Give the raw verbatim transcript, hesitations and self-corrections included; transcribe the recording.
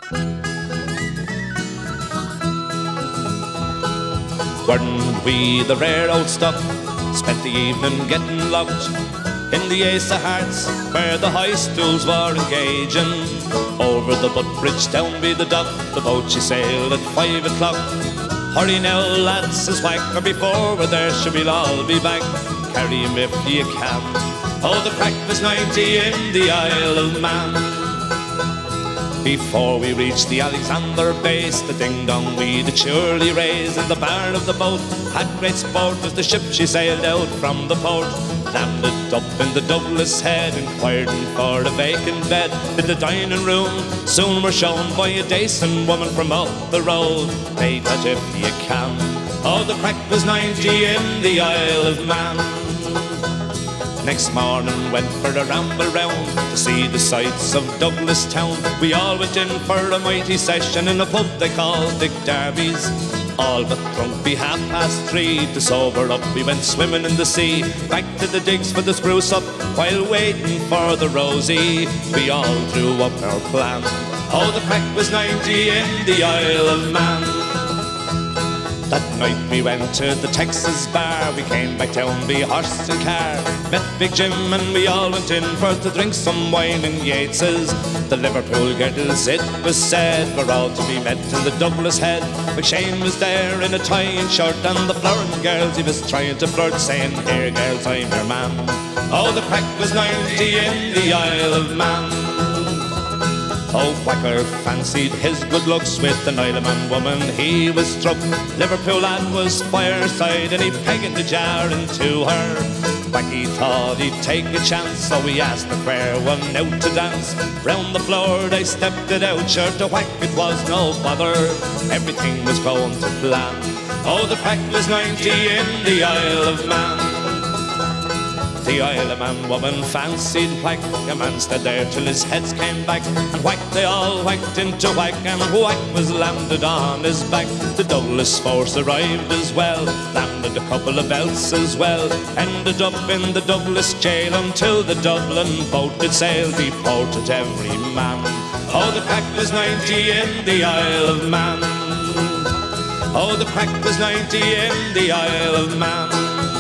Weren't we the rare old stock? Spent the evening getting locked in the Ace of Hearts, where the high stools were engaging. Over the butt bridge down by the dock, the boat she sailed at five o'clock. Hurry now, lads, says Whacker, before we're there, she will all be back. Carry him if you can. Oh, the crack was ninety in the Isle of Man. Before we reached the Alexander base, the ding-dong we did surely raise. In the bar of the boat had great sport as the ship she sailed out from the port. Landed up in the Douglas Head, inquiring for a vacant bed. In the dining room soon were shown by a decent woman from up the road. Take that if you can. Oh, the crack was ninety in the Isle of Man. Next morning went for a ramble round to see the sights of Douglas town. We all went in for a mighty session in a pub they called Dick Darby's. All but drunk be half past three. To sober up we went swimming in the sea. Back to the digs for the spruce up. While waiting for the Rosie, we all drew up our plan. Oh, the crack was ninety in the Isle of Man. That night we went to the Texas bar. We came back down by horse and car. Met Big Jim and we all went in for to drink some wine in Yates's. The Liverpool girls, it was said, were all to be met in the Douglas Head. McShane was there in a tie and shirt, and the Florent girls he was trying to flirt, saying, "Here girls, I'm your man." Oh, the crack was ninety in the Isle of Man. Oh, Whacker fancied his good looks with an Isle of Man woman he was struck. Liverpool lad was fireside and he pegged the jar into her. Wacky thought he'd take a chance, so he asked the fair one out to dance. Round the floor they stepped it out, sure to whack it was no bother. Everything was going to plan. Oh, the crack was ninety in the Isle of Man. The Isle of Man woman fancied Whack. A man stood there till his heads came back, and whack they all whacked into Whack, and Whack was landed on his back. The Douglas force arrived as well, landed a couple of belts as well. Ended up in the Douglas jail until the Dublin boat did sail, deported every man. Oh, the crack was ninety in the Isle of Man. Oh, the crack was ninety in the Isle of Man.